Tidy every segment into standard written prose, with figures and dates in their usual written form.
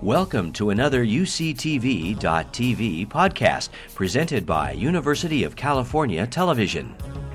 Welcome to another UCTV.tv podcast presented by University of California Television.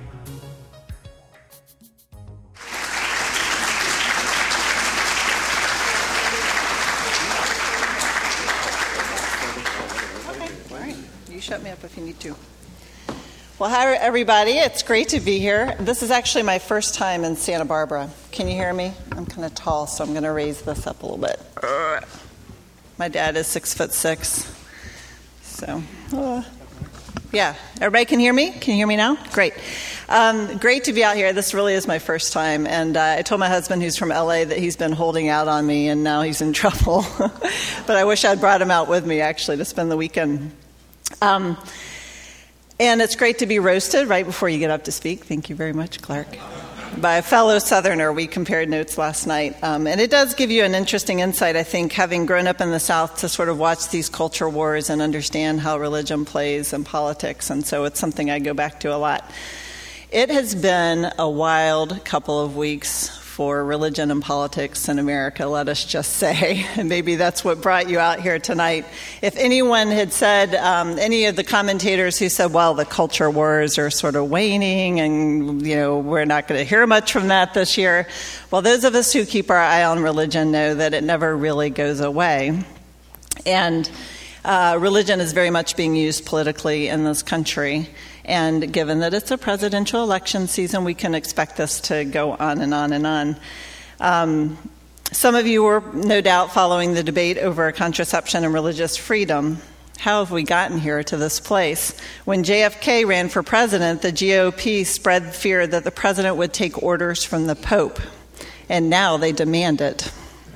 Okay, all right. You shut me up if you need to. Well, hi, everybody. It's great to be here. This is actually my first time in Santa Barbara. Can you hear me? I'm kind of tall, so I'm going to raise this up a little bit. My dad is 6'6", so yeah. Everybody can hear me? Can you hear me now? Great. Great to be out here. This really is my first time, and I told my husband, who's from LA, that he's been holding out on me, and now he's in trouble. But I wish I'd brought him out with me, actually, to spend the weekend. And it's great to be roasted right before you get up to speak. Thank you very much, Clark. By a fellow Southerner. We compared notes last night. And it does give you an interesting insight, I think, having grown up in the South, to sort of watch these culture wars and understand how religion plays in politics. And so it's something I go back to a lot. It has been a wild couple of weeks for religion and politics in America, let us just say. And maybe that's what brought you out here tonight. If anyone had said, any of the commentators who said, well, the culture wars are sort of waning and, we're not going to hear much from that this year. Well, those of us who keep our eye on religion know that it never really goes away. And religion is very much being used politically in this country. And given that it's a presidential election season, we can expect this to go on and on and on. Some of you were no doubt following the debate over contraception and religious freedom. How have we gotten here to this place? When JFK ran for president, the GOP spread fear that the president would take orders from the Pope. And now they demand it.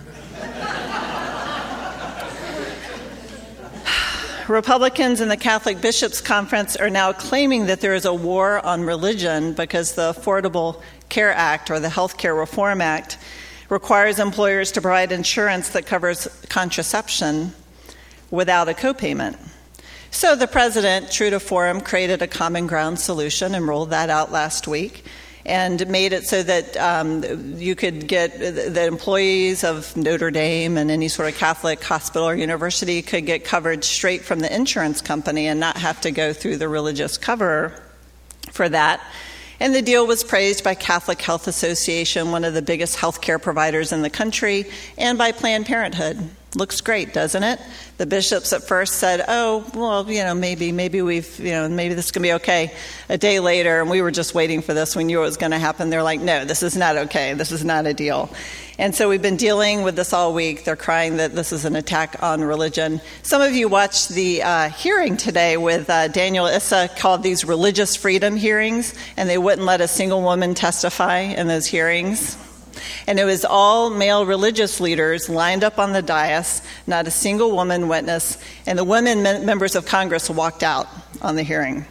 Republicans in the Catholic Bishops' Conference are now claiming that there is a war on religion because the Affordable Care Act, or the Health Care Reform Act, requires employers to provide insurance that covers contraception without a copayment. So the president, true to form, created a common ground solution and rolled that out last week, and made it so that you could get the employees of Notre Dame and any sort of Catholic hospital or university could get coverage straight from the insurance company and not have to go through the religious cover for that. And the deal was praised by Catholic Health Association, one of the biggest healthcare providers in the country, and by Planned Parenthood. Looks great, doesn't it? The bishops at first said, oh, well, maybe this can be okay. A day later, and we were just waiting for this. We knew it was going to happen. They're like, no, this is not okay. This is not a deal. And so we've been dealing with this all week. They're crying that this is an attack on religion. Some of you watched the hearing today with Daniel Issa, called these religious freedom hearings, and they wouldn't let a single woman testify in those hearings. And it was all male religious leaders lined up on the dais, not a single woman witness, and the women members of Congress walked out on the hearing.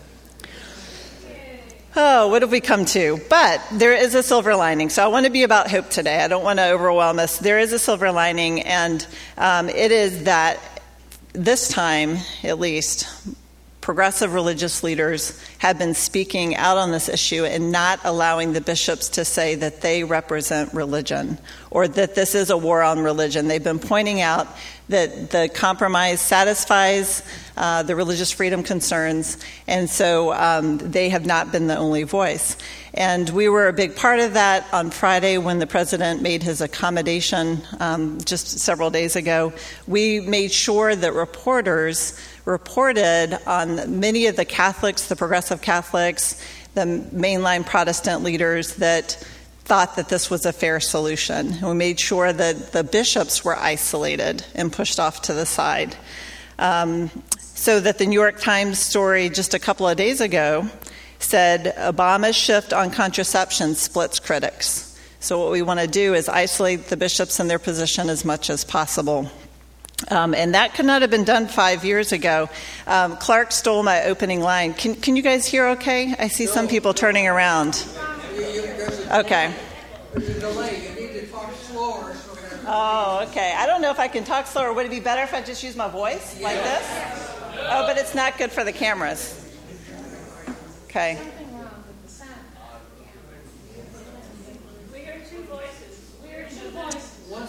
Oh, what have we come to? But there is a silver lining. So I want to be about hope today. I don't want to overwhelm us. There is a silver lining, and it is that this time, at least, progressive religious leaders have been speaking out on this issue and not allowing the bishops to say that they represent religion or that this is a war on religion. They've been pointing out that the compromise satisfies the religious freedom concerns, and so they have not been the only voice. And we were a big part of that on Friday when the president made his accommodation just several days ago. We made sure that reporters reported on many of the Catholics, the progressive Catholics, the mainline Protestant leaders that thought that this was a fair solution. And we made sure that the bishops were isolated and pushed off to the side. So that the New York Times story just a couple of days ago said Obama's shift on contraception splits critics. So what we want to do is isolate the bishops in their position as much as possible. And that could not have been done 5 years ago. Clark stole my opening line. Can you guys hear okay? I see some people turning around. Okay. There's a delay. You need to talk slower. Oh, okay. I don't know if I can talk slower. Would it be better if I just use my voice like this? Oh, but it's not good for the cameras. Okay.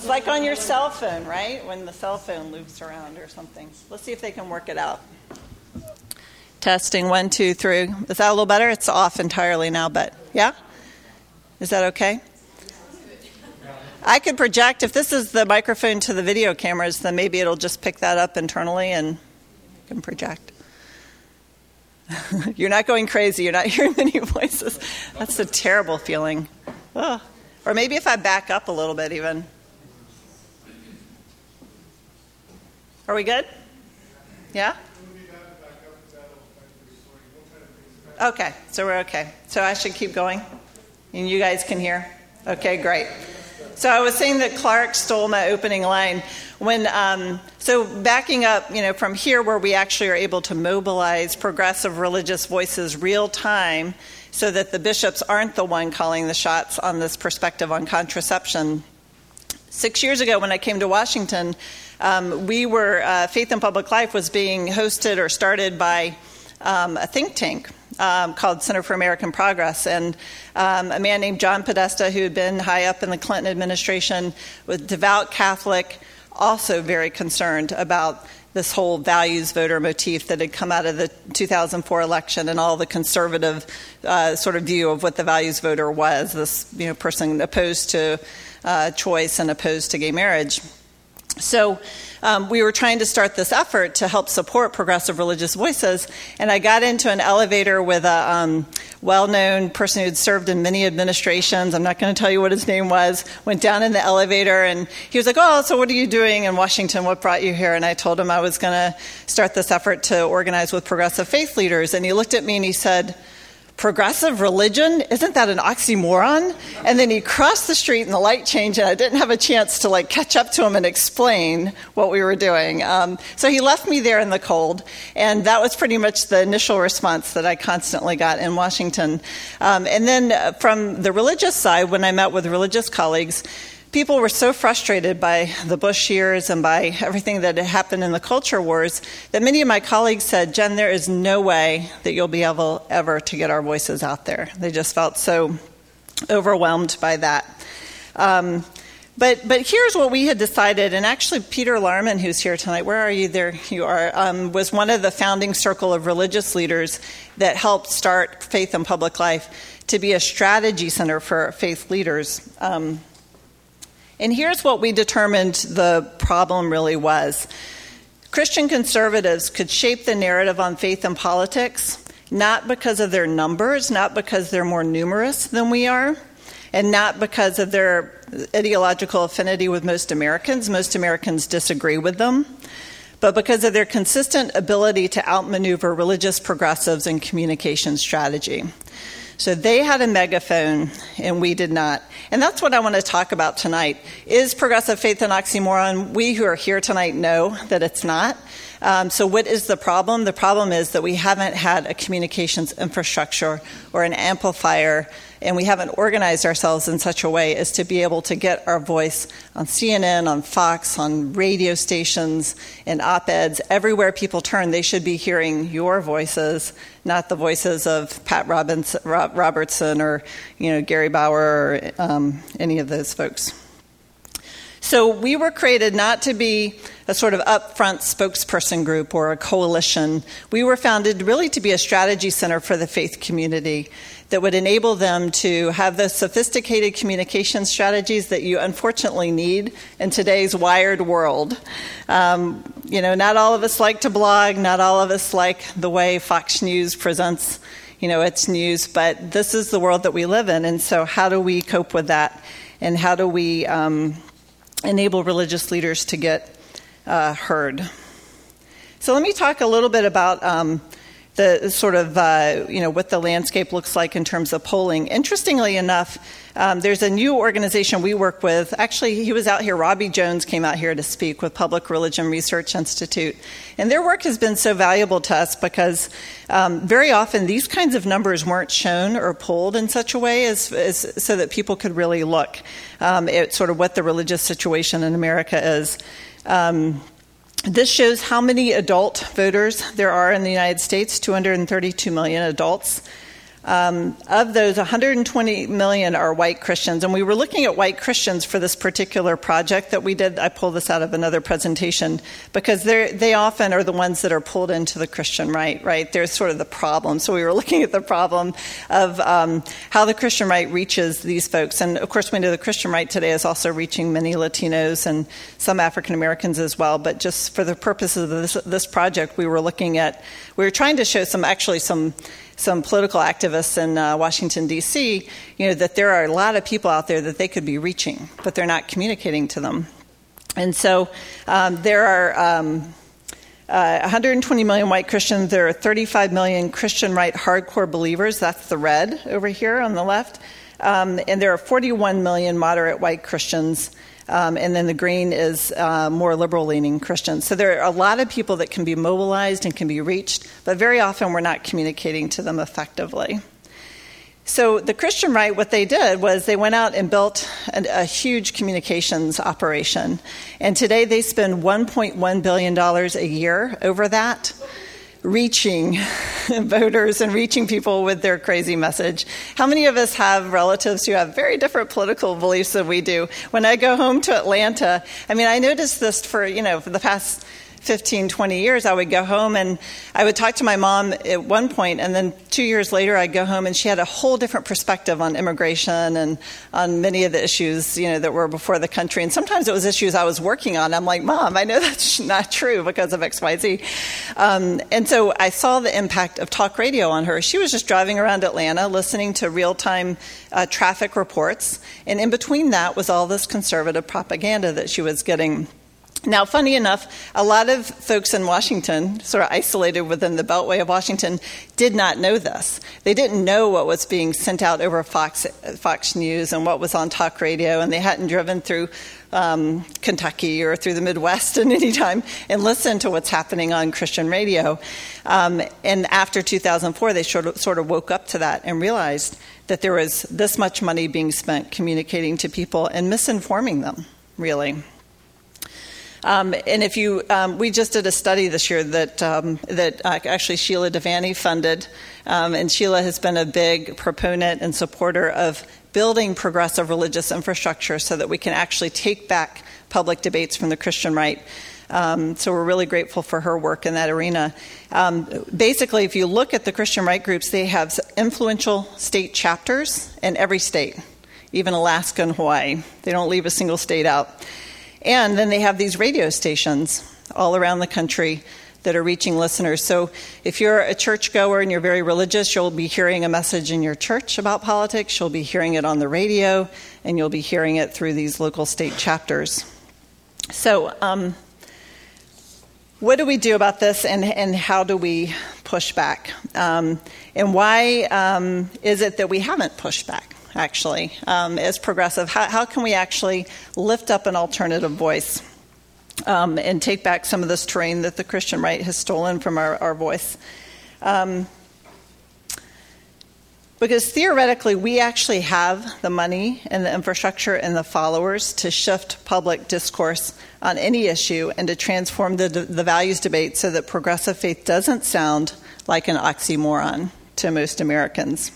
It's like on your cell phone, right? When the cell phone loops around or something. Let's see if they can work it out. Testing, 1, 2, 3. Is that a little better? It's off entirely now, but yeah? Is that okay? I could project. If this is the microphone to the video cameras, then maybe it'll just pick that up internally and can project. You're not going crazy. You're not hearing many voices. That's a terrible feeling. Ugh. Or maybe if I back up a little bit even. Are we good? Yeah? Okay, so we're okay. So I should keep going? And you guys can hear? Okay, great. So I was saying that Clark stole my opening line. So backing up, from here where we actually are able to mobilize progressive religious voices real time so that the bishops aren't the one calling the shots on this perspective on contraception. 6 years ago when I came to Washington, Faith in Public Life was being hosted or started by a think tank called Center for American Progress. And a man named John Podesta, who had been high up in the Clinton administration, was devout Catholic, also very concerned about this whole values voter motif that had come out of the 2004 election and all the conservative sort of view of what the values voter was, this person opposed to choice and opposed to gay marriage. So we were trying to start this effort to help support progressive religious voices, and I got into an elevator with a well-known person who had served in many administrations. I'm not going to tell you what his name was. Went down in the elevator, and he was like, "Oh, so what are you doing in Washington? What brought you here?" And I told him I was going to start this effort to organize with progressive faith leaders, and he looked at me and he said, "Progressive religion? Isn't that an oxymoron?" And then he crossed the street and the light changed, and I didn't have a chance to catch up to him and explain what we were doing. So he left me there in the cold, and that was pretty much the initial response that I constantly got in Washington. And then from the religious side, when I met with religious colleagues, people were so frustrated by the Bush years and by everything that had happened in the culture wars that many of my colleagues said, "Jen, there is no way that you'll be able ever to get our voices out there." They just felt so overwhelmed by that. But here's what we had decided, and actually Peter Larman, who's here tonight, where are you? There you are, was one of the founding circle of religious leaders that helped start Faith in Public Life to be a strategy center for faith leaders. And here's what we determined the problem really was. Christian conservatives could shape the narrative on faith and politics, not because of their numbers, not because they're more numerous than we are, and not because of their ideological affinity with most Americans. Most Americans disagree with them, but because of their consistent ability to outmaneuver religious progressives in communication strategy. So they had a megaphone, and we did not. And that's what I want to talk about tonight. Is progressive faith an oxymoron? We who are here tonight know that it's not. So what is the problem? The problem is that we haven't had a communications infrastructure or an amplifier, and we haven't organized ourselves in such a way as to be able to get our voice on CNN, on Fox, on radio stations, in op-eds. Everywhere people turn, they should be hearing your voices, not the voices of Pat Robertson or Gary Bauer or any of those folks. So we were created not to be a sort of upfront spokesperson group or a coalition. We were founded really to be a strategy center for the faith community that would enable them to have the sophisticated communication strategies that you unfortunately need in today's wired world. Not all of us like to blog. Not all of us like the way Fox News presents, its news. But this is the world that we live in. And so how do we cope with that? And how do we enable religious leaders to get heard? So let me talk a little bit about the sort of, what the landscape looks like in terms of polling. Interestingly enough, there's a new organization we work with. Actually, he was out here. Robbie Jones came out here to speak with Public Religion Research Institute. And their work has been so valuable to us because very often these kinds of numbers weren't shown or polled in such a way as so that people could really look at sort of what the religious situation in America is. This shows how many adult voters there are in the United States, 232 million adults. Of those, 120 million are white Christians. And we were looking at white Christians for this particular project that we did. I pulled this out of another presentation because they often are the ones that are pulled into the Christian right? They're sort of the problem. So we were looking at the problem of how the Christian right reaches these folks. And of course, we know the Christian right today is also reaching many Latinos and some African Americans as well. But just for the purposes of this project, we were trying to show some political activists in Washington, D.C., that there are a lot of people out there that they could be reaching, but they're not communicating to them. And so there are 120 million white Christians. There are 35 million Christian right hardcore believers. That's the red over here on the left. And there are 41 million moderate white Christians. And then the green is more liberal-leaning Christians. So there are a lot of people that can be mobilized and can be reached, but very often we're not communicating to them effectively. So the Christian right, what they did was they went out and built a huge communications operation. And today they spend $1.1 billion a year over that, reaching voters and reaching people with their crazy message. How many of us have relatives who have very different political beliefs than we do? When I go home to Atlanta, I noticed this for the past 15, 20 years, I would go home and I would talk to my mom at one point, and then 2 years later I'd go home and she had a whole different perspective on immigration and on many of the issues, that were before the country. And sometimes it was issues I was working on. I'm like, Mom, I know that's not true because of X, Y, Z. And so I saw the impact of talk radio on her. She was just driving around Atlanta listening to real-time traffic reports. And in between that was all this conservative propaganda that she was getting. Now, funny enough, a lot of folks in Washington, sort of isolated within the Beltway of Washington, did not know this. They didn't know what was being sent out over Fox News and what was on talk radio, and they hadn't driven through Kentucky or through the Midwest at any time and listened to what's happening on Christian radio. And after 2004, they sort of woke up to that and realized that there was this much money being spent communicating to people and misinforming them, really. And if you, we just did a study this year that actually Sheila Devaney funded, and Sheila has been a big proponent and supporter of building progressive religious infrastructure so that we can actually take back public debates from the Christian right. So we're really grateful for her work in that arena. Basically, if you look at the Christian right groups, they have influential state chapters in every state, even Alaska and Hawaii. They don't leave a single state out. And then they have these radio stations all around the country that are reaching listeners. So if you're a churchgoer and you're very religious, you'll be hearing a message in your church about politics. You'll be hearing it on the radio, and you'll be hearing it through these local state chapters. So what do we do about this, and how do we push back? And why is it that we haven't pushed back? Actually, as progressive, how can we actually lift up an alternative voice and take back some of this terrain that the Christian right has stolen from our voice? Because theoretically, we actually have the money and the infrastructure and the followers to shift public discourse on any issue and to transform the values debate so that progressive faith doesn't sound like an oxymoron to most Americans.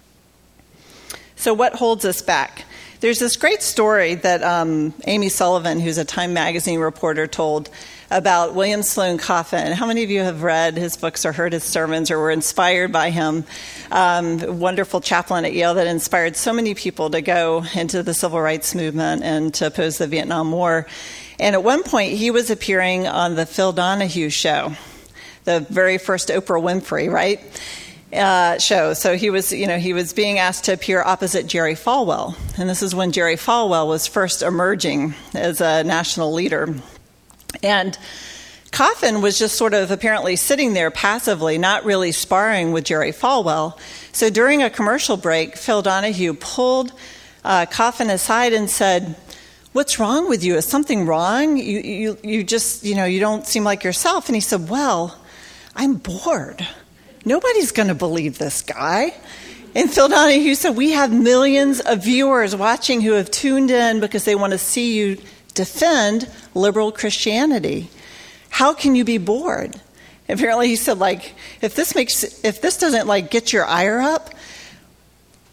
So what holds us back? There's this great story that Amy Sullivan, who's a Time magazine reporter, told about William Sloane Coffin. How many of you have read his books or heard his sermons or were inspired by him? A wonderful chaplain at Yale that inspired so many people to go into the civil rights movement and to oppose the Vietnam War. And at one point, he was appearing on the Phil Donahue show, the very first Oprah Winfrey, right? Show. So he was being asked to appear opposite Jerry Falwell. And this is when Jerry Falwell was first emerging as a national leader. And Coffin was just sort of apparently sitting there passively, not really sparring with Jerry Falwell. So during a commercial break, Phil Donahue pulled Coffin aside and said, "What's wrong with you? Is something wrong? You just, you don't seem like yourself." And he said, "Well, I'm bored. Nobody's going to believe this guy." And Phil Donahue said, "We have millions of viewers watching who have tuned in because they want to see you defend liberal Christianity. How can you be bored?" Apparently he said, if this doesn't get your ire up,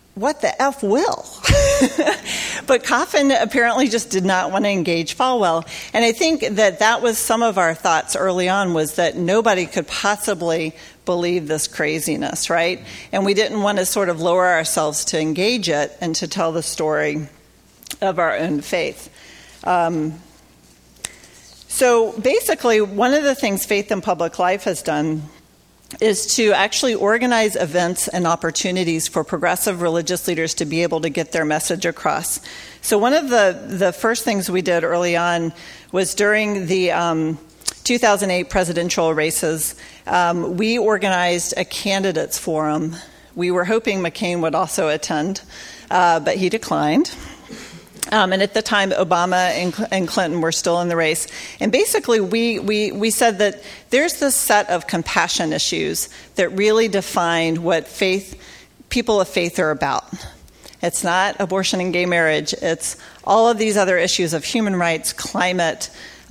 what the F will? But Coffin apparently just did not want to engage Falwell. And I think that was some of our thoughts early on, was that nobody could possibly believe this craziness, right? And we didn't want to sort of lower ourselves to engage it and to tell the story of our own faith. So basically, one of the things Faith in Public Life has done is to actually organize events and opportunities for progressive religious leaders to be able to get their message across. So one of the first things we did early on was during the 2008 presidential races, we organized a candidates forum. We were hoping McCain would also attend, but he declined. And at the time, Obama and Clinton were still in the race. And basically, we said that there's this set of compassion issues that really define what people of faith are about. It's not abortion and gay marriage. It's all of these other issues of human rights, climate,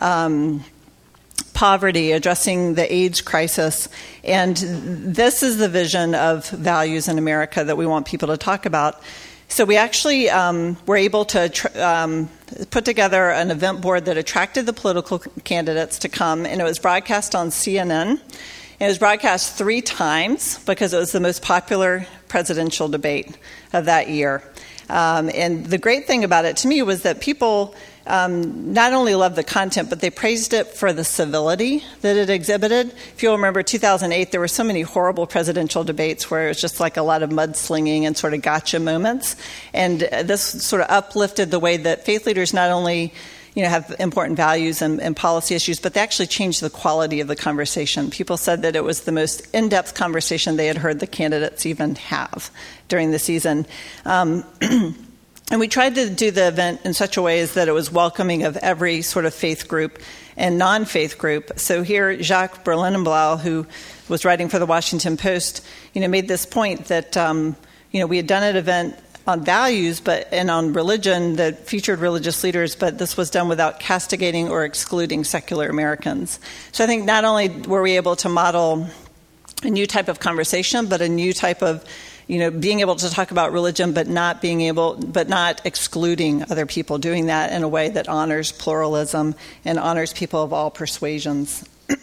poverty, addressing the AIDS crisis. And this is the vision of values in America that we want people to talk about. So we actually were able to put together an event board that attracted the political candidates to come, and it was broadcast on CNN. And it was broadcast 3 times because it was the most popular presidential debate of that year. And the great thing about it to me was that people not only loved the content, but they praised it for the civility that it exhibited. If you'll remember 2008, there were so many horrible presidential debates where it was just like a lot of mudslinging and sort of gotcha moments. And this sort of uplifted the way that faith leaders not only have important values and policy issues, but they actually changed the quality of the conversation. People said that it was the most in-depth conversation they had heard the candidates even have during the season. And we tried to do the event in such a way as that it was welcoming of every sort of faith group and non-faith group. So here, Jacques Berlinenblau, who was writing for the Washington Post, made this point that, we had done an event on values and on religion that featured religious leaders, but this was done without castigating or excluding secular Americans. So I think not only were we able to model a new type of conversation, but a new type of being able to talk about religion, but not excluding other people, doing that in a way that honors pluralism and honors people of all persuasions.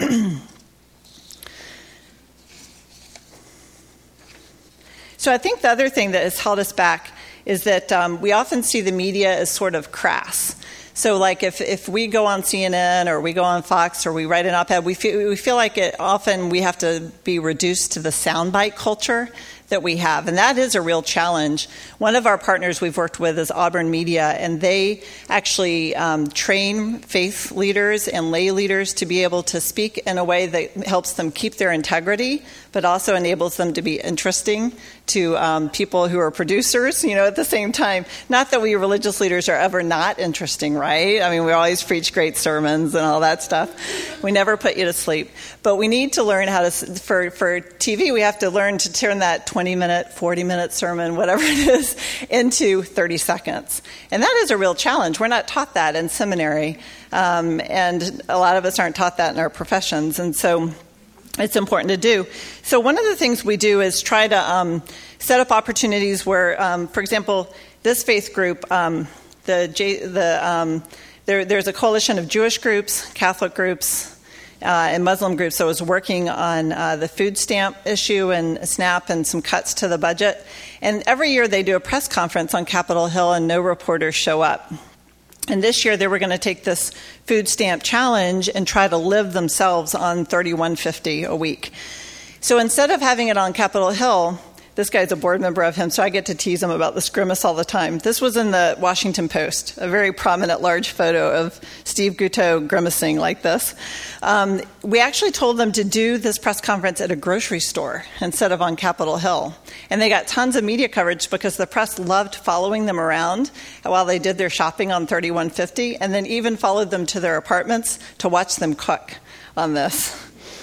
So I think the other thing that has held us back is that we often see the media as sort of crass. So like if we go on CNN or we go on Fox or we write an op-ed, we feel like often we have to be reduced to the soundbite culture that we have, and that is a real challenge. One of our partners we've worked with is Auburn Media, and they actually train faith leaders and lay leaders to be able to speak in a way that helps them keep their integrity, but also enables them to be interesting to people who are producers, at the same time. Not that we religious leaders are ever not interesting, right? I mean, we always preach great sermons and all that stuff. We never put you to sleep. But we need to learn how to, for TV, we have to learn to turn that 20-minute, 40-minute sermon, whatever it is, into 30 seconds. And that is a real challenge. We're not taught that in seminary, and a lot of us aren't taught that in our professions. And so it's important to do. So one of the things we do is try to set up opportunities where, for example, this faith group, there's a coalition of Jewish groups, Catholic groups, and Muslim groups that was working on the food stamp issue and SNAP and some cuts to the budget. And every year they do a press conference on Capitol Hill and no reporters show up. And this year they were going to take this food stamp challenge and try to live themselves on $31.50 a week. So instead of having it on Capitol Hill, this guy's a board member of him, so I get to tease him about this grimace all the time. This was in the Washington Post, a very prominent large photo of Steve Guteau grimacing like this. We actually told them to do this press conference at a grocery store instead of on Capitol Hill. And they got tons of media coverage because the press loved following them around while they did their shopping on $31.50, and then even followed them to their apartments to watch them cook on this.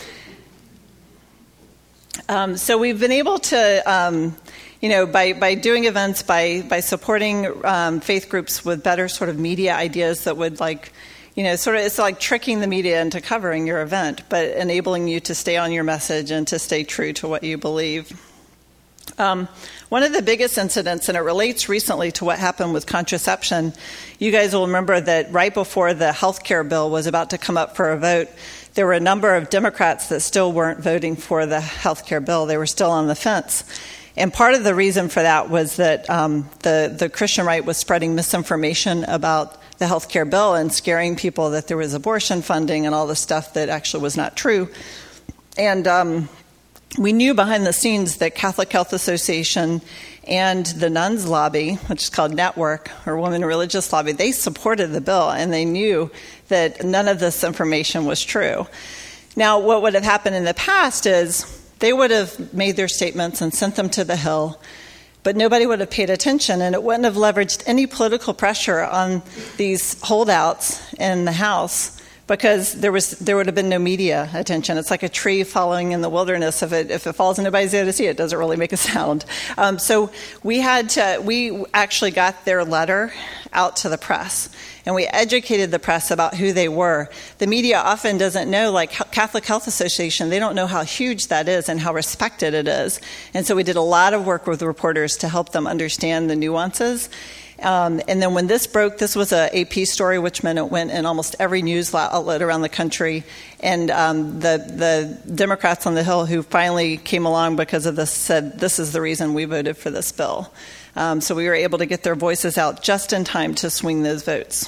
So we've been able to, by doing events, by supporting faith groups with better sort of media ideas that would it's like tricking the media into covering your event, but enabling you to stay on your message and to stay true to what you believe. One of the biggest incidents, and it relates recently to what happened with contraception, you guys will remember that right before the health care bill was about to come up for a vote, there were a number of Democrats that still weren't voting for the health care bill. They were still on the fence. And part of the reason for that was that the Christian right was spreading misinformation about the health care bill and scaring people that there was abortion funding and all this stuff that actually was not true. And we knew behind the scenes that Catholic Health Association and the Nuns Lobby, which is called Network, or Women Religious Lobby, they supported the bill, and they knew that none of this information was true. Now, what would have happened in the past is they would have made their statements and sent them to the Hill, but nobody would have paid attention, and it wouldn't have leveraged any political pressure on these holdouts in the House, because there would have been no media attention. It's like a tree falling in the wilderness. If it falls and nobody's there to see it, it doesn't really make a sound. So we actually got their letter out to the press, and we educated the press about who they were. The media often doesn't know, like Catholic Health Association, they don't know how huge that is and how respected it is. And so we did a lot of work with reporters to help them understand the nuances. And then when this broke, this was an AP story, which meant it went in almost every news outlet around the country. And the Democrats on the Hill who finally came along because of this said, this is the reason we voted for this bill. So we were able to get their voices out just in time to swing those votes.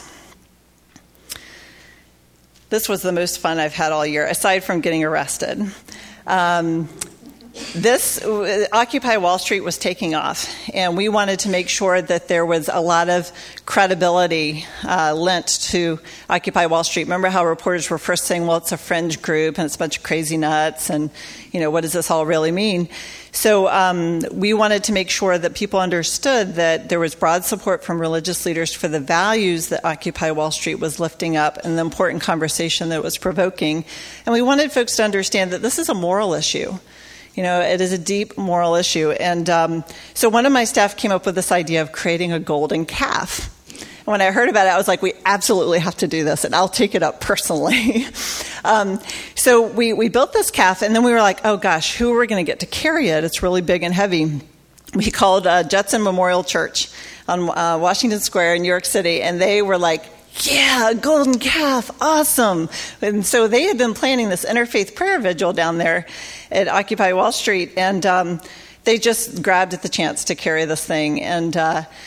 This was the most fun I've had all year, aside from getting arrested. Occupy Wall Street was taking off, and we wanted to make sure that there was a lot of credibility lent to Occupy Wall Street. Remember how reporters were first saying, well, it's a fringe group, and it's a bunch of crazy nuts, and, what does this all really mean? So we wanted to make sure that people understood that there was broad support from religious leaders for the values that Occupy Wall Street was lifting up and the important conversation that it was provoking. And we wanted folks to understand that this is a moral issue. It is a deep moral issue. And so one of my staff came up with this idea of creating a golden calf. And when I heard about it, I was like, we absolutely have to do this, and I'll take it up personally. So we built this calf, and then we were like, oh gosh, who are we going to get to carry it? It's really big and heavy. We called Judson Memorial Church on Washington Square in New York City, and they were like, yeah, a golden calf, awesome. And so they had been planning this interfaith prayer vigil down there at Occupy Wall Street, and they just grabbed at the chance to carry this thing. And,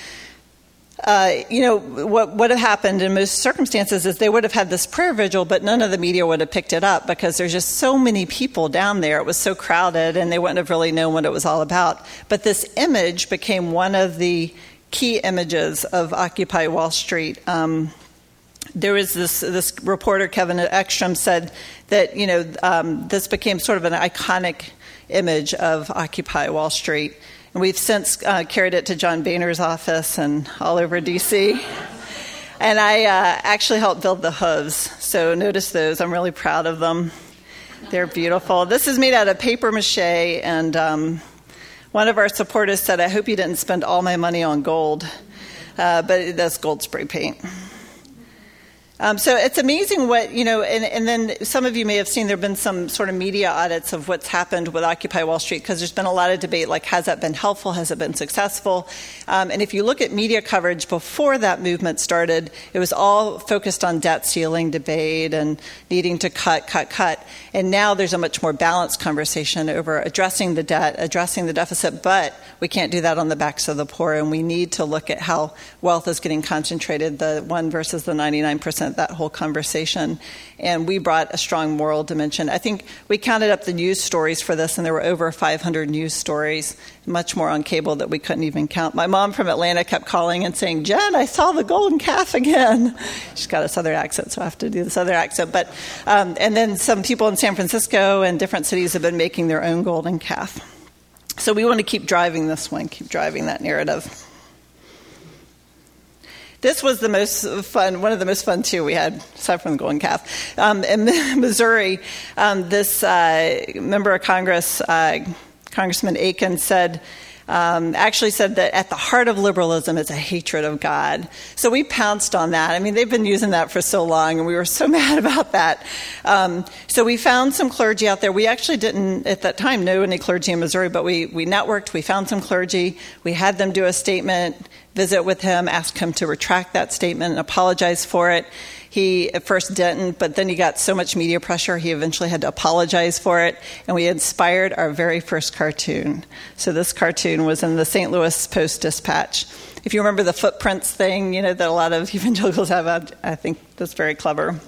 what would have happened in most circumstances is they would have had this prayer vigil, but none of the media would have picked it up because there's just so many people down there. It was so crowded, and they wouldn't have really known what it was all about. But this image became one of the key images of Occupy Wall Street. There was this reporter, Kevin Ekstrom, said that, this became sort of an iconic image of Occupy Wall Street. And we've since carried it to John Boehner's office and all over D.C. And I actually helped build the hooves. So notice those. I'm really proud of them. They're beautiful. This is made out of paper mache. And one of our supporters said, I hope you didn't spend all my money on gold. But that's gold spray paint. So it's amazing what, and then some of you may have seen there have been some sort of media audits of what's happened with Occupy Wall Street, because there's been a lot of debate, like, has that been helpful? Has it been successful? And if you look at media coverage before that movement started, it was all focused on debt ceiling debate and needing to cut. And now there's a much more balanced conversation over addressing the debt, addressing the deficit, but we can't do that on the backs of the poor, and we need to look at how wealth is getting concentrated, the 1 versus the 99%. That whole conversation. And we brought a strong moral dimension. I think we counted up the news stories for this, and there were over 500 news stories, much more on cable that we couldn't even count. My mom from Atlanta kept calling and saying, Jen, I saw the golden calf again. She's got a southern accent, so I have to do the southern accent. But and then some people in San Francisco and different cities have been making their own golden calf. So we want to keep driving this one, keep driving that narrative. This was the most fun, one of the most fun, too, we had, aside from the golden calf. In Missouri, this member of Congress, Congressman Aiken, said, actually said that at the heart of liberalism is a hatred of God. So we pounced on that. I mean, they've been using that for so long, and we were so mad about that. So we found some clergy out there. We actually didn't, at that time, know any clergy in Missouri, but we networked. We found some clergy. We had them do a statement, visit with him, ask him to retract that statement and apologize for it. He at first didn't, but then he got so much media pressure, he eventually had to apologize for it, and we inspired our very first cartoon. So this cartoon was in the St. Louis Post-Dispatch. If you remember the footprints thing, that a lot of evangelicals have, I think that's very clever.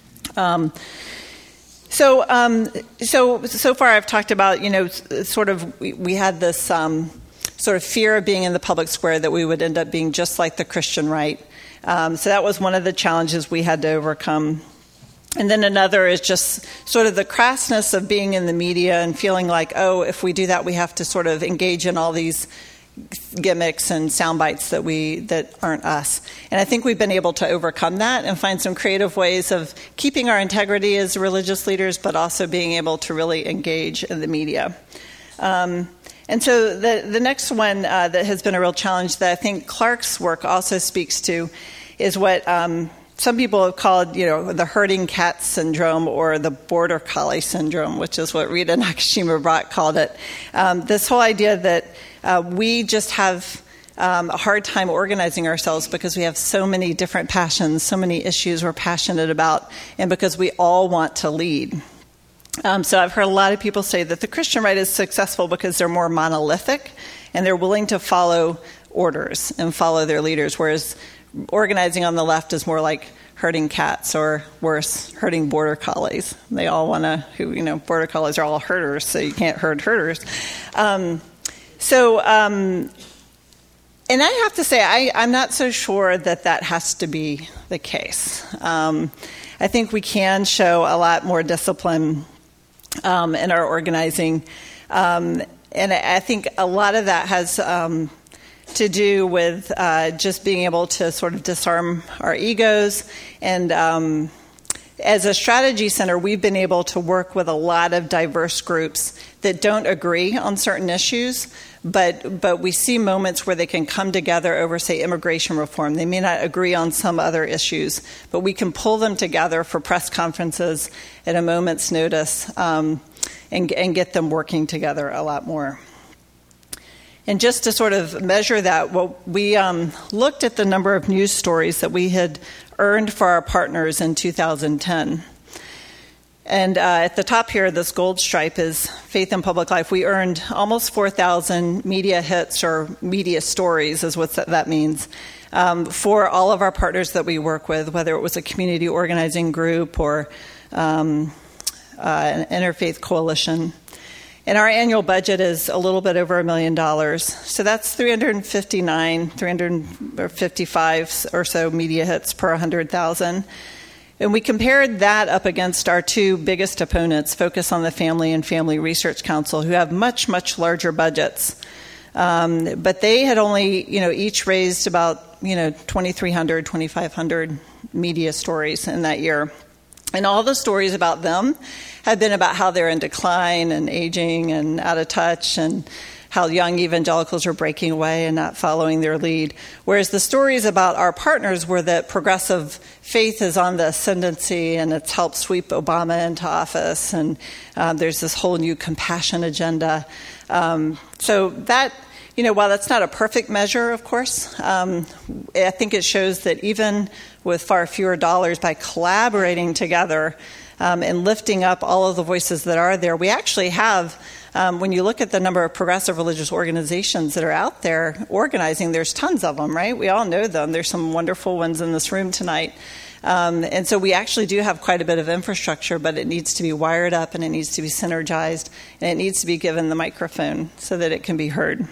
So far I've talked about, sort of we had this sort of fear of being in the public square, that we would end up being just like the Christian right. So that was one of the challenges we had to overcome. And then another is just sort of the crassness of being in the media and feeling like, if we do that, we have to sort of engage in all these gimmicks and sound bites that aren't us. And I think we've been able to overcome that and find some creative ways of keeping our integrity as religious leaders, but also being able to really engage in the media. And so the next one that has been a real challenge that I think Clark's work also speaks to is what some people have called, the herding cat syndrome or the border collie syndrome, which is what Rita Nakashima-Brock called it. This whole idea that we just have a hard time organizing ourselves because we have so many different passions, so many issues we're passionate about, and because we all want to lead. So I've heard a lot of people say that the Christian right is successful because they're more monolithic and they're willing to follow orders and follow their leaders, whereas organizing on the left is more like herding cats, or worse, herding border collies. They all want to, border collies are all herders, so you can't herd herders. And I have to say, I'm not so sure that has to be the case. I think we can show a lot more discipline in our organizing. And I think a lot of that has to do with just being able to sort of disarm our egos. And as a strategy center, we've been able to work with a lot of diverse groups that don't agree on certain issues, but we see moments where they can come together over, say, immigration reform. They may not agree on some other issues, but we can pull them together for press conferences at a moment's notice and get them working together a lot more. And just to sort of measure that, we looked at the number of news stories that we had earned for our partners in 2010. And at the top here, this gold stripe is Faith in Public Life. We earned almost 4,000 media hits, or media stories is what that means, for all of our partners that we work with, whether it was a community organizing group or an interfaith coalition. And our annual budget is a little bit over $1 million. So that's 355 or so media hits per 100,000. And we compared that up against our two biggest opponents, Focus on the Family and Family Research Council, who have much, much larger budgets. But they had only, each raised about, 2,300, 2,500 media stories in that year. And all the stories about them have been about how they're in decline and aging and out of touch, and how young evangelicals are breaking away and not following their lead. Whereas the stories about our partners were that progressive faith is on the ascendancy and it's helped sweep Obama into office, and there's this whole new compassion agenda. So that, while that's not a perfect measure, of course, I think it shows that even with far fewer dollars, by collaborating together and lifting up all of the voices that are there, we actually have, when you look at the number of progressive religious organizations that are out there organizing, there's tons of them, right? We all know them. There's some wonderful ones in this room tonight. And so we actually do have quite a bit of infrastructure, but it needs to be wired up and it needs to be synergized and it needs to be given the microphone so that it can be heard.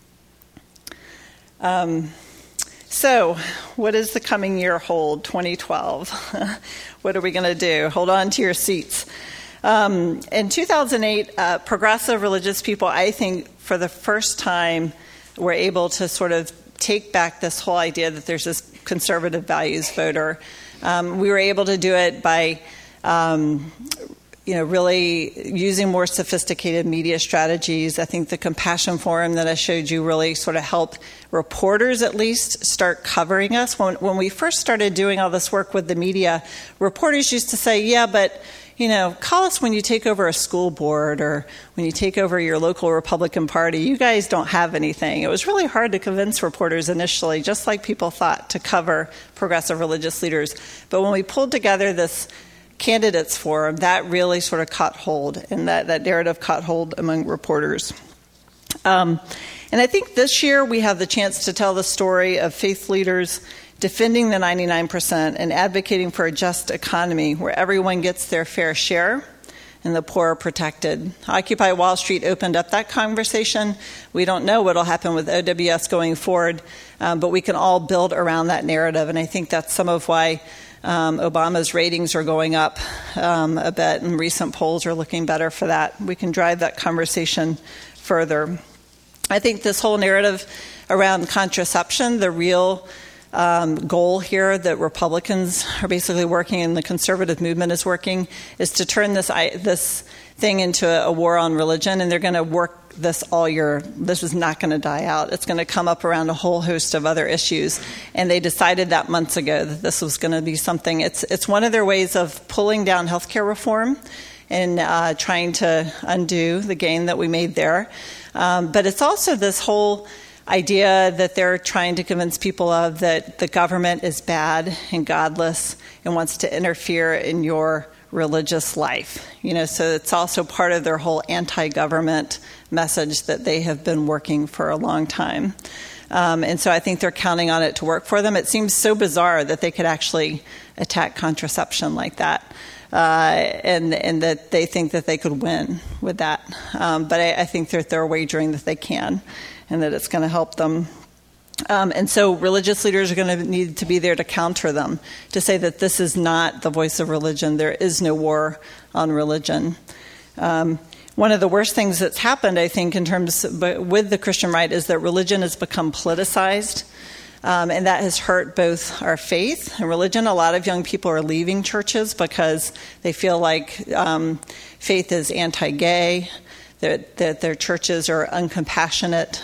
So what does the coming year hold, 2012? What are we going to do? Hold on to your seats. In 2008, progressive religious people, I think, for the first time, were able to sort of take back this whole idea that there's this conservative values voter. We were able to do it by, really using more sophisticated media strategies. I think the Compassion Forum that I showed you really sort of helped reporters at least start covering us. When we first started doing all this work with the media, reporters used to say, yeah, but call us when you take over a school board or when you take over your local Republican Party. You guys don't have anything. It was really hard to convince reporters initially, just like people thought, to cover progressive religious leaders. But when we pulled together this candidates forum, that really sort of caught hold, and that narrative caught hold among reporters. And I think this year we have the chance to tell the story of faith leaders defending the 99% and advocating for a just economy where everyone gets their fair share and the poor are protected. Occupy Wall Street opened up that conversation. We don't know what will happen with OWS going forward, but we can all build around that narrative, and I think that's some of why Obama's ratings are going up a bit, and recent polls are looking better for that. We can drive that conversation further. I think this whole narrative around contraception, the real goal here that Republicans are basically working and the conservative movement is working, is to turn this thing into a war on religion, and they're going to work this all year. This is not going to die out. It's going to come up around a whole host of other issues, and they decided that months ago that this was going to be something. It's one of their ways of pulling down healthcare reform and trying to undo the gain that we made there. But it's also this whole idea that they're trying to convince people of, that the government is bad and godless and wants to interfere in your religious life. So it's also part of their whole anti-government message that they have been working for a long time. And so I think they're counting on it to work for them. It seems so bizarre that they could actually attack contraception like that, and that they think that they could win with that. But I think that they're wagering that they can, and that it's going to help them. And so religious leaders are going to need to be there to counter them, to say that this is not the voice of religion. There is no war on religion. One of the worst things that's happened, I think, with the Christian right, is that religion has become politicized. And that has hurt both our faith and religion. A lot of young people are leaving churches because they feel like faith is anti-gay, that their churches are uncompassionate.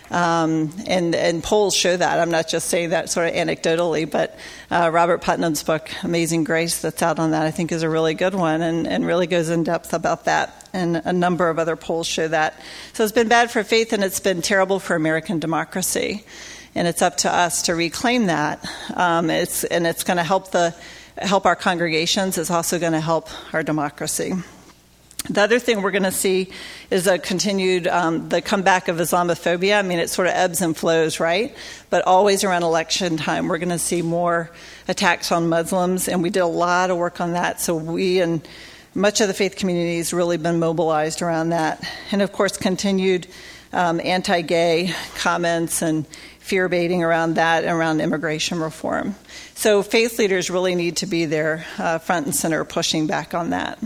And polls show that. I'm not just saying that sort of anecdotally, but Robert Putnam's book, Amazing Grace, that's out on that, I think is a really good one and really goes in depth about that. And a number of other polls show that. So it's been bad for faith, and it's been terrible for American democracy. And it's up to us to reclaim that. It's going to help our congregations. It's also going to help our democracy. The other thing we're going to see is a continued the comeback of Islamophobia. I mean, it sort of ebbs and flows, right? But always around election time, we're going to see more attacks on Muslims, and we did a lot of work on that. So we and much of the faith community has really been mobilized around that. And, of course, continued anti-gay comments and fear-baiting around that and around immigration reform. So faith leaders really need to be there front and center pushing back on that.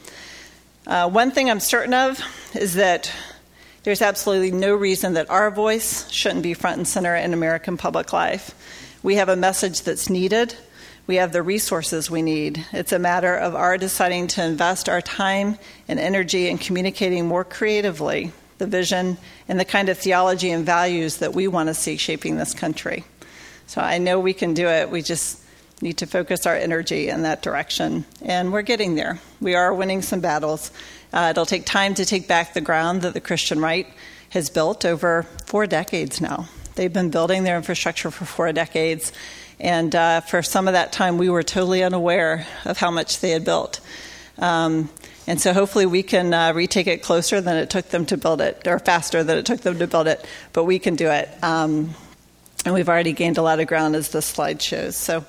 One thing I'm certain of is that there's absolutely no reason that our voice shouldn't be front and center in American public life. We have a message that's needed. We have the resources we need. It's a matter of our deciding to invest our time and energy in communicating more creatively the vision and the kind of theology and values that we want to see shaping this country. So I know we can do it. We just need to focus our energy in that direction. And we're getting there. We are winning some battles. It'll take time to take back the ground that the Christian right has built over 4 decades now. They've been building their infrastructure for 4 decades. And for some of that time, we were totally unaware of how much they had built. And so hopefully we can retake it closer than it took them to build it, or faster than it took them to build it. But we can do it. And we've already gained a lot of ground, as this slide shows. So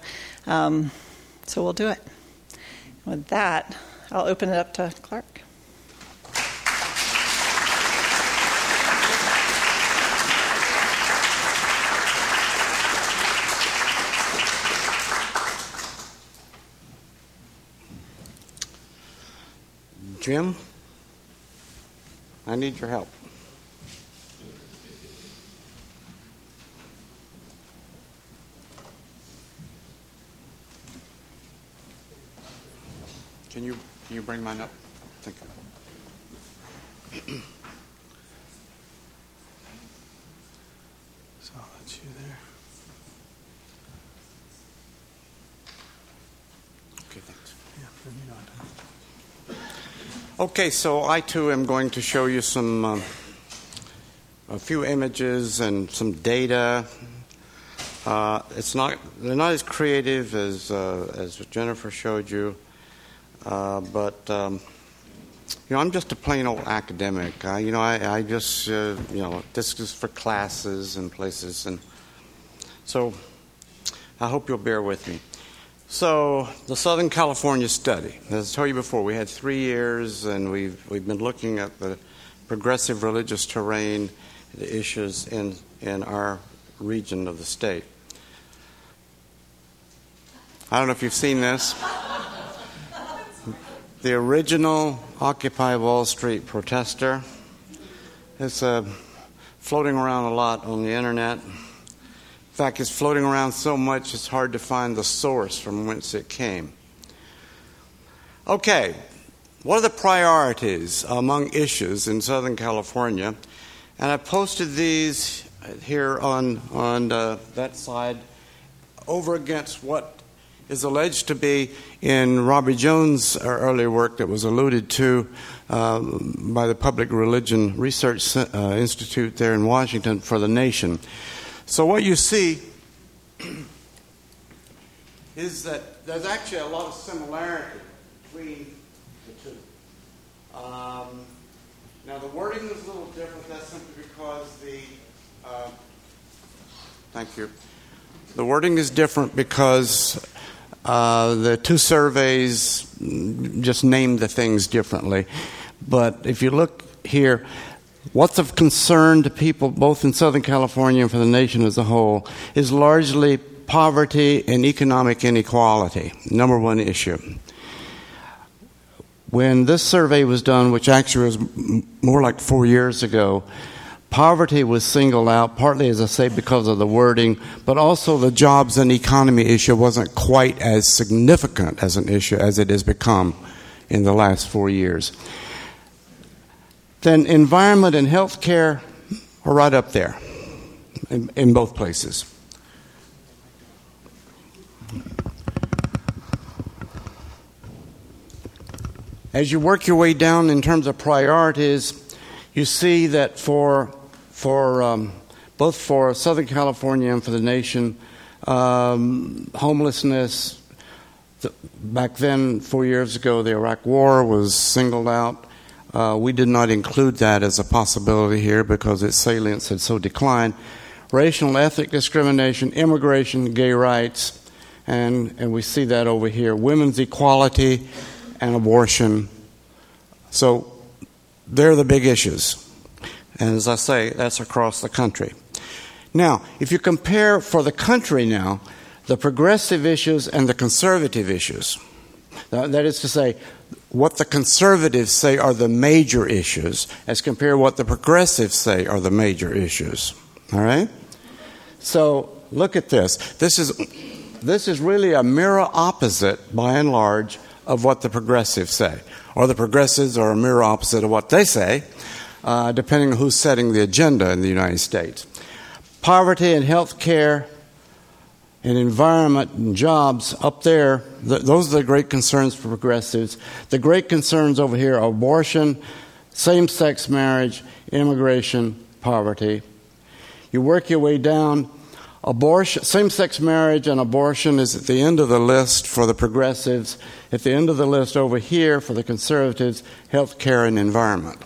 we'll do it. With that, I'll open it up to Clark. Jim, I need your help. Can you bring mine up? Thank you. So that's you there. Okay, thanks. Yeah, then you're not done. Okay, so I too am going to show you some a few images and some data. They're not as creative as Jennifer showed you, but I'm just a plain old academic. I just this is for classes and places, and so I hope you'll bear with me. So the Southern California study, as I told you before, we had 3 years, and we've been looking at the progressive religious terrain, the issues in our region of the state. I don't know if you've seen this. The original Occupy Wall Street protester is floating around a lot on the internet. In fact, it's floating around so much it's hard to find the source from whence it came. Okay, what are the priorities among issues in Southern California? And I posted these here on that side over against what is alleged to be in Robbie Jones' earlier work that was alluded to by the Public Religion Research Institute there in Washington for the nation. So what you see is that there's actually a lot of similarity between the two. Now the wording is a little different. That's simply because thank you. The wording is different because the two surveys just named the things differently. But if you look here, what's of concern to people both in Southern California and for the nation as a whole is largely poverty and economic inequality, number one issue. When this survey was done, which actually was more like 4 years ago, poverty was singled out, partly, as I say, because of the wording, but also the jobs and economy issue wasn't quite as significant as an issue as it has become in the last 4 years. Then environment and health care are right up there in both places. As you work your way down in terms of priorities, you see that for both for Southern California and for the nation, homelessness, back then 4 years ago, the Iraq War was singled out. We did not include that as a possibility here because its salience had so declined. Racial and ethnic discrimination, immigration, gay rights, and we see that over here. Women's equality and abortion. So they're the big issues. And as I say, that's across the country. Now, if you compare for the country now, the progressive issues and the conservative issues, that is to say, what the conservatives say are the major issues as compared to what the progressives say are the major issues. All right? So look at this. This is really a mirror opposite, by and large, of what the progressives say. Or the progressives are a mirror opposite of what they say, depending on who's setting the agenda in the United States. Poverty and health care and environment and jobs up there, those are the great concerns for progressives. The great concerns over here are abortion, same-sex marriage, immigration, poverty. You work your way down. Abortion, same-sex marriage and abortion is at the end of the list for the progressives. At the end of the list over here for the conservatives, health care and environment.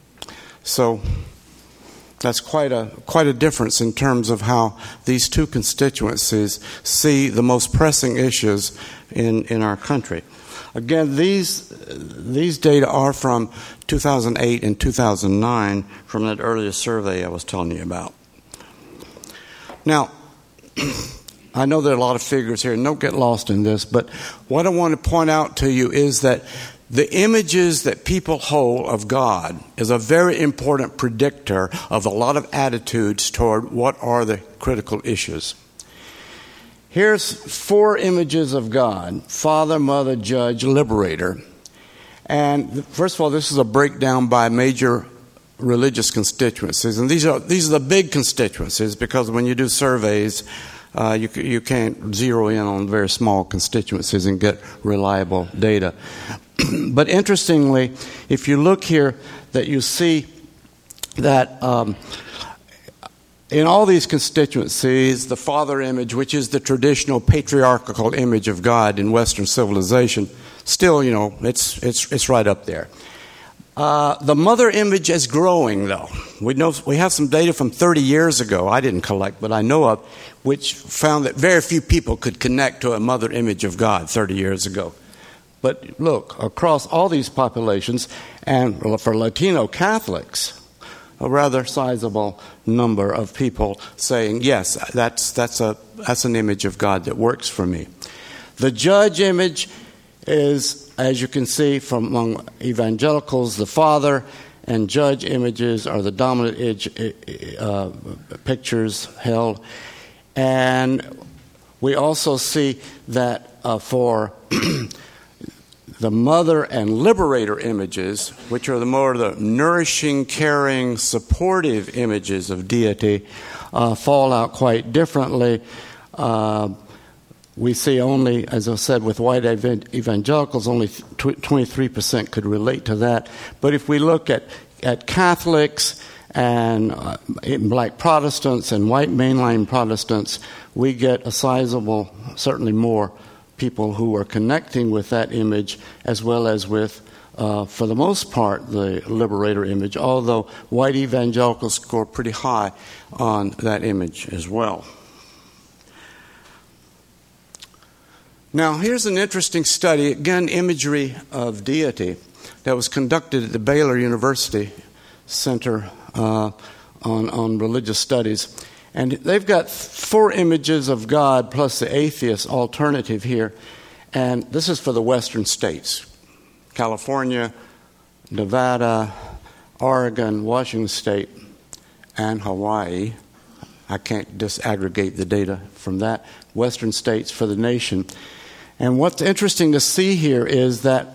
So that's quite a difference in terms of how these two constituencies see the most pressing issues in our country. Again, these data are from 2008 and 2009 from that earlier survey I was telling you about. Now, I know there are a lot of figures here, and don't get lost in this, but what I want to point out to you is that the images that people hold of God is a very important predictor of a lot of attitudes toward what are the critical issues. Here's 4 images of God: Father, Mother, Judge, Liberator. And first of all, this is a breakdown by major religious constituencies, and these are the big constituencies, because when you do surveys, you can't zero in on very small constituencies and get reliable data. But interestingly, if you look here, that you see that in all these constituencies, the father image, which is the traditional patriarchal image of God in Western civilization, still, it's right up there. The mother image is growing, though. We have some data from 30 years ago, I didn't collect, but I know of, which found that very few people could connect to a mother image of God 30 years ago. But look, across all these populations, and for Latino Catholics, a rather sizable number of people saying, yes, that's an image of God that works for me. The judge image is, as you can see from among evangelicals, the father and judge images are the dominant pictures held. And we also see that for the mother and liberator images, which are the nourishing, caring, supportive images of deity, fall out quite differently. We see only, as I said, with white evangelicals, only 23% could relate to that. But if we look at Catholics and black Protestants and white mainline Protestants, we get a sizable, certainly more people who are connecting with that image, as well as with, for the most part, the liberator image, although white evangelicals score pretty high on that image as well. Now, here's an interesting study, again, imagery of deity, that was conducted at the Baylor University Center on Religious Studies. And they've got 4 images of God plus the atheist alternative here. And this is for the western states: California, Nevada, Oregon, Washington State, and Hawaii. I can't disaggregate the data from that. Western states for the nation. And what's interesting to see here is that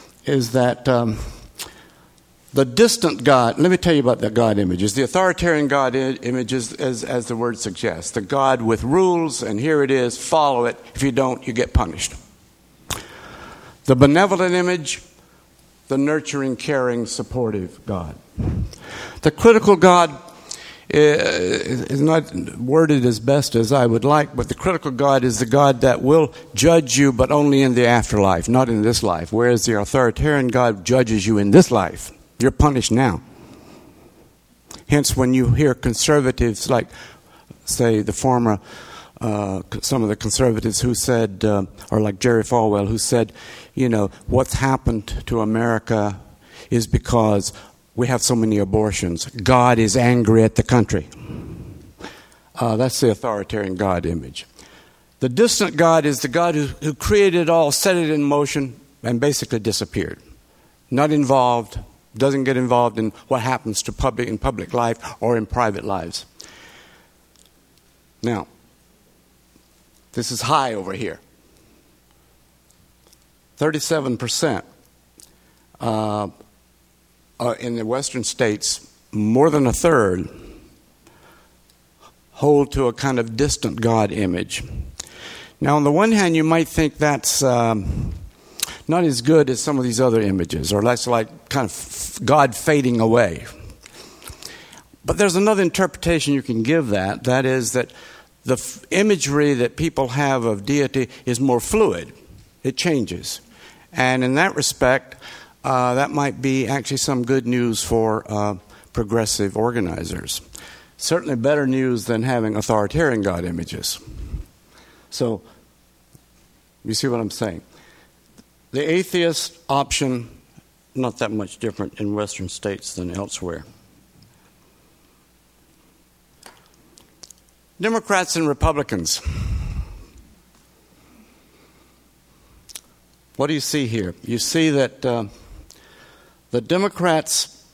the distant God, let me tell you about the God images. The authoritarian God image is, as the word suggests, the God with rules, and here it is, follow it. If you don't, you get punished. The benevolent image, the nurturing, caring, supportive God. The critical God is not worded as best as I would like, but the critical God is the God that will judge you, but only in the afterlife, not in this life, whereas the authoritarian God judges you in this life. You're punished now. Hence, when you hear conservatives like, say, the former, some of the conservatives who said, or like Jerry Falwell, who said, what's happened to America is because we have so many abortions. God is angry at the country. That's the authoritarian God image. The distant God is the God who created it all, set it in motion, and basically disappeared. Not involved, doesn't get involved in what happens to public life or in private lives. Now, this is high over here. 37%. In the western states, more than a third hold to a kind of distant God image. Now, on the one hand, you might think that's not as good as some of these other images, or that's like kind of God fading away. But there's another interpretation you can give that. That is that the imagery that people have of deity is more fluid. It changes. And in that respect, that might be actually some good news for progressive organizers. Certainly better news than having authoritarian God images. So, you see what I'm saying? The atheist option, not that much different in Western states than elsewhere. Democrats and Republicans. What do you see here? You see that the Democrats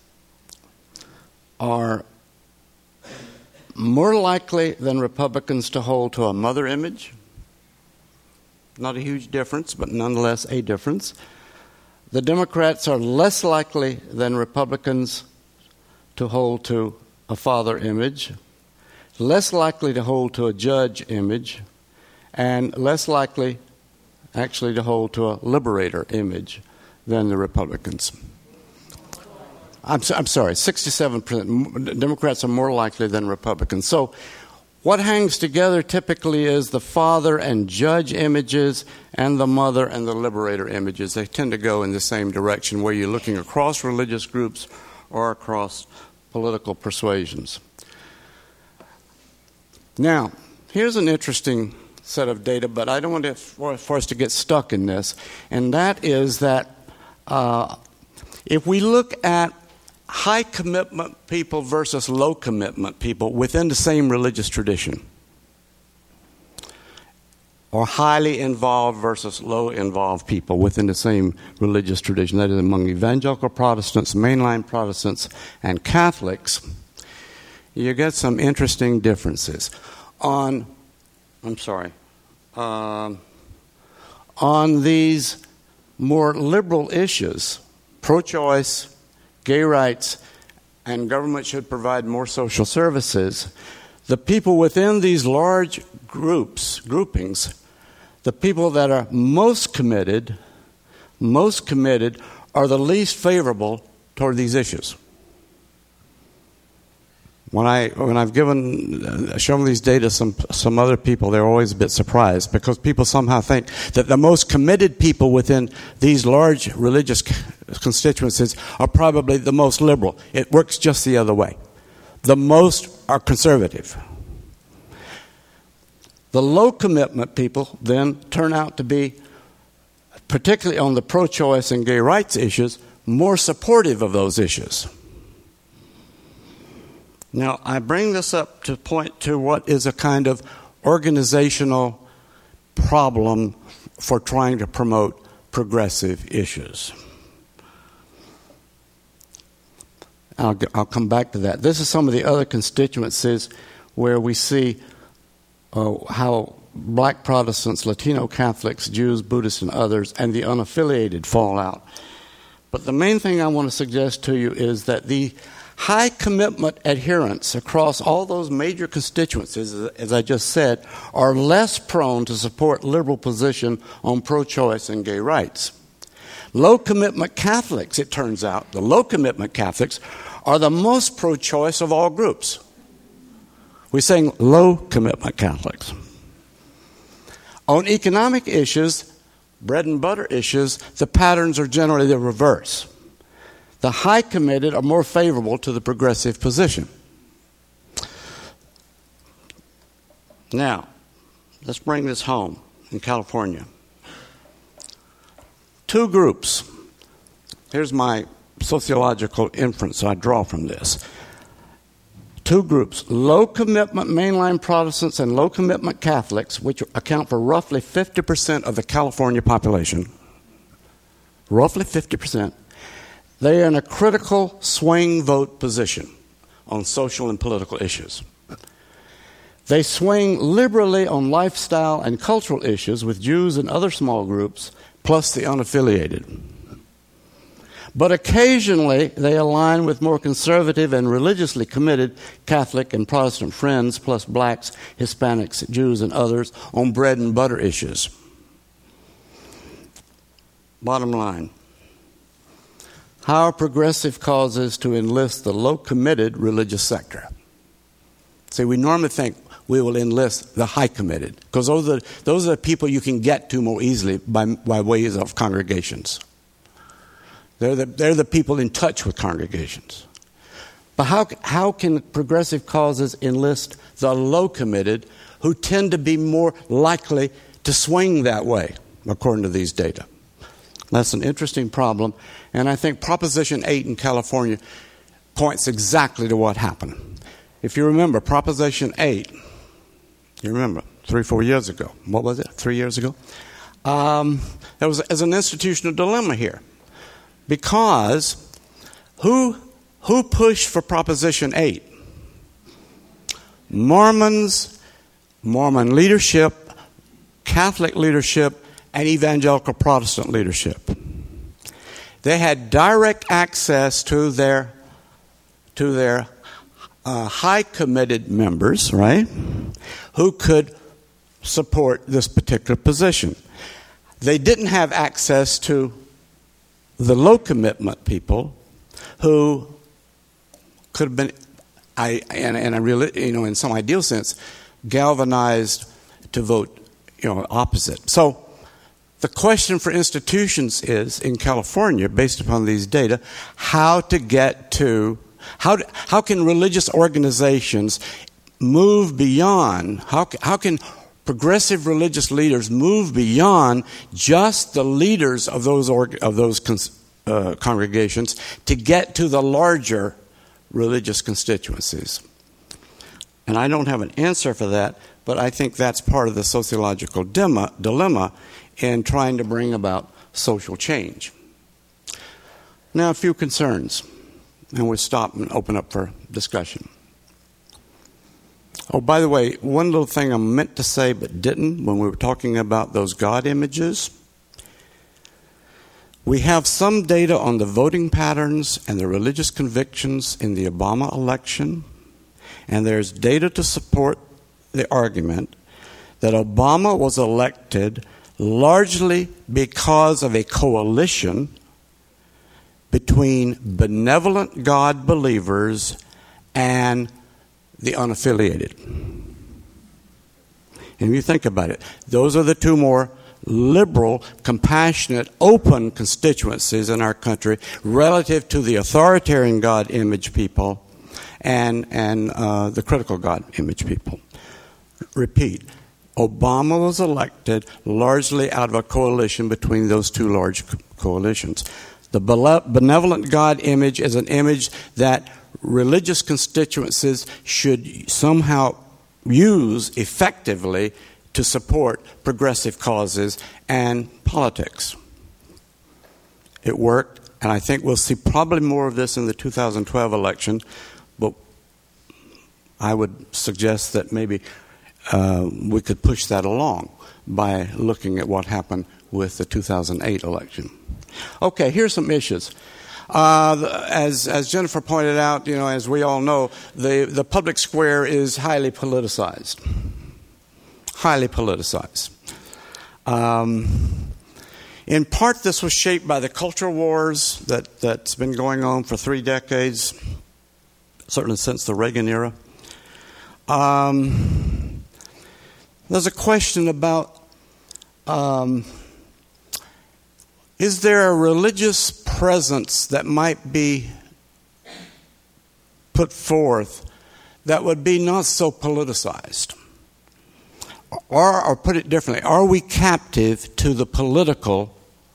are more likely than Republicans to hold to a mother image. Not a huge difference, but nonetheless a difference. the Democrats are less likely than Republicans to hold to a father image, less likely to hold to a judge image, and less likely actually to hold to a liberator image than the Republicans. I'm sorry, 67%. Democrats are more likely than Republicans. So what hangs together typically is the father and judge images and the mother and the liberator images. They tend to go in the same direction, where you're looking across religious groups or across political persuasions. Now, here's an interesting set of data, but I don't want for us to get stuck in this, and that is that if we look at high commitment people versus low commitment people within the same religious tradition, or highly involved versus low involved people within the same religious tradition, that is among evangelical Protestants, mainline Protestants, and Catholics, you get some interesting differences. On these more liberal issues, pro-choice, gay rights, and government should provide more social services, the people within these large groupings, the people that are most committed are the least favorable toward these issues. When I've shown these data some other people, they're always a bit surprised, because people somehow think that the most committed people within these large religious constituencies are probably the most liberal. It works just the other way. The most are conservative. The low commitment people then turn out to be, particularly on the pro-choice and gay rights issues, more supportive of those issues. Now, I bring this up to point to what is a kind of organizational problem for trying to promote progressive issues. I'll come back to that. This is some of the other constituencies where we see how black Protestants, Latino Catholics, Jews, Buddhists, and others, and the unaffiliated fall out. But the main thing I want to suggest to you is that the high commitment adherents across all those major constituencies, as I just said, are less prone to support liberal position on pro-choice and gay rights. Low commitment Catholics, it turns out, the low commitment Catholics are the most pro-choice of all groups. We're saying low commitment Catholics. On economic issues, bread and butter issues, the patterns are generally the reverse. The high committed are more favorable to the progressive position. Now, let's bring this home in California. Two groups. Here's my sociological inference I draw from this. Two groups, low commitment mainline Protestants and low commitment Catholics, which account for roughly 50% of the California population. Roughly 50%. They are in a critical swing vote position on social and political issues. They swing liberally on lifestyle and cultural issues with Jews and other small groups, plus the unaffiliated. But occasionally they align with more conservative and religiously committed Catholic and Protestant friends, plus blacks, Hispanics, Jews, and others on bread and butter issues. Bottom line. How are progressive causes to enlist the low-committed religious sector? See, we normally think we will enlist the high-committed, because those are the people you can get to more easily by ways of congregations. They're the people in touch with congregations. But how can progressive causes enlist the low-committed, who tend to be more likely to swing that way, according to these data? That's an interesting problem, and I think Proposition 8 in California points exactly to what happened. If you remember, Proposition 8, you remember, 3-4 years ago. What was it, 3 years ago? There was an institutional dilemma here. Because who pushed for Proposition 8? Mormons, Mormon leadership, Catholic leadership, and evangelical Protestant leadership. They had direct access to their high committed members, right, who could support this particular position. They didn't have access to the low commitment people who could have been, in some ideal sense, galvanized to vote, opposite. So the question for institutions is, in California, based upon these data, how can religious organizations move beyond, how can progressive religious leaders move beyond just the leaders of those congregations to get to the larger religious constituencies? And I don't have an answer for that, but I think that's part of the sociological dilemma in trying to bring about social change. Now, a few concerns, and we'll stop and open up for discussion. Oh, by the way, one little thing I meant to say but didn't when we were talking about those God images. We have some data on the voting patterns and the religious convictions in the Obama election, and there's data to support the argument that Obama was elected largely because of a coalition between benevolent God believers and the unaffiliated. And if you think about it, those are the two more liberal, compassionate, open constituencies in our country relative to the authoritarian God image people and the critical God image people. Repeat, Obama was elected largely out of a coalition between those two large coalitions. The benevolent God image is an image that religious constituencies should somehow use effectively to support progressive causes and politics. It worked, and I think we'll see probably more of this in the 2012 election, but I would suggest that maybe we could push that along by looking at what happened with the 2008 election. Okay, here's some issues. As Jennifer pointed out, as we all know, the public square is highly politicized. Highly politicized. In part, this was shaped by the culture wars that's been going on for 3 decades, certainly since the Reagan era. There's a question about is there a religious presence that might be put forth that would be not so politicized? Or put it differently, are we captive to the political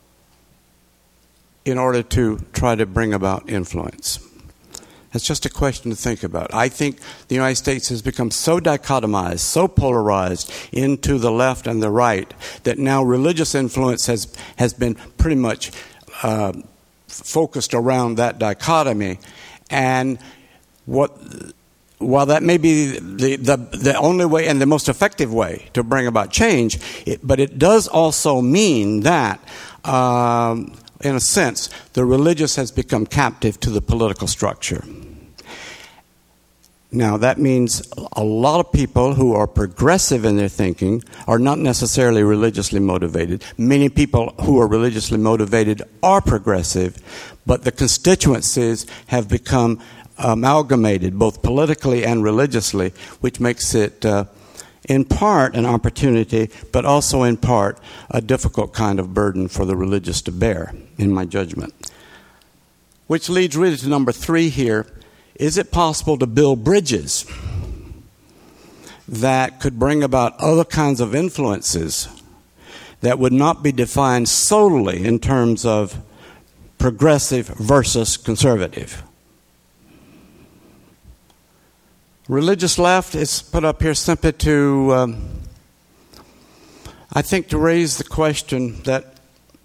in order to try to bring about influence? That's just a question to think about. I think the United States has become so dichotomized, so polarized into the left and the right, that now religious influence has been pretty much focused around that dichotomy. And while that may be the only way and the most effective way to bring about change, but it does also mean that, in a sense, the religious has become captive to the political structure. Now, that means a lot of people who are progressive in their thinking are not necessarily religiously motivated. Many people who are religiously motivated are progressive, but the constituencies have become amalgamated both politically and religiously, which makes it in part an opportunity, but also in part a difficult kind of burden for the religious to bear, in my judgment. Which leads really to number 3 here. Is it possible to build bridges that could bring about other kinds of influences that would not be defined solely in terms of progressive versus conservative? Religious left is put up here simply to, I think, to raise the question that,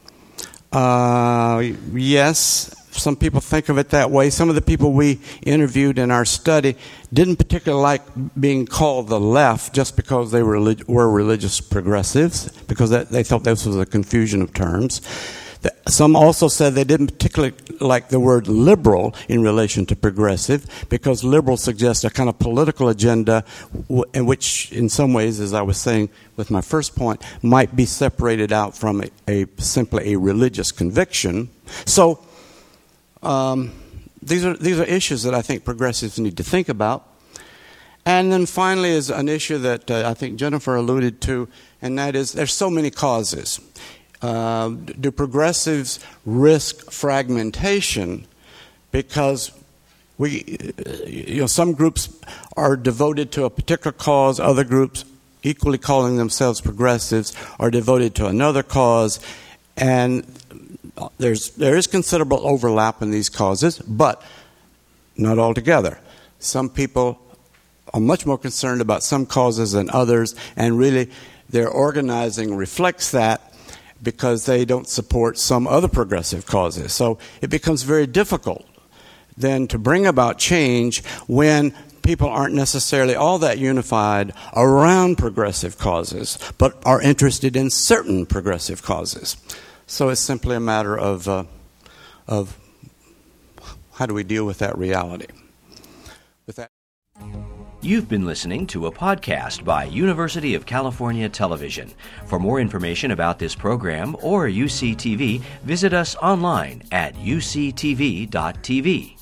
yes, some people think of it that way. Some of the people we interviewed in our study didn't particularly like being called the left just because they were religious progressives, because they thought this was a confusion of terms. Some also said they didn't particularly like the word liberal in relation to progressive, because liberal suggests a kind of political agenda in which, in some ways, as I was saying with my first point, might be separated out from simply a religious conviction. So these are issues that I think progressives need to think about. And then finally is an issue that I think Jennifer alluded to, and that is there's so many causes. Do progressives risk fragmentation because some groups are devoted to a particular cause, other groups equally calling themselves progressives are devoted to another cause, and there is considerable overlap in these causes, but not altogether. Some people are much more concerned about some causes than others, and really their organizing reflects that because they don't support some other progressive causes. So it becomes very difficult then to bring about change when people aren't necessarily all that unified around progressive causes, but are interested in certain progressive causes. So it's simply a matter of how do we deal with that reality. With that. You've been listening to a podcast by University of California Television. For more information about this program or UCTV, visit us online at uctv.tv.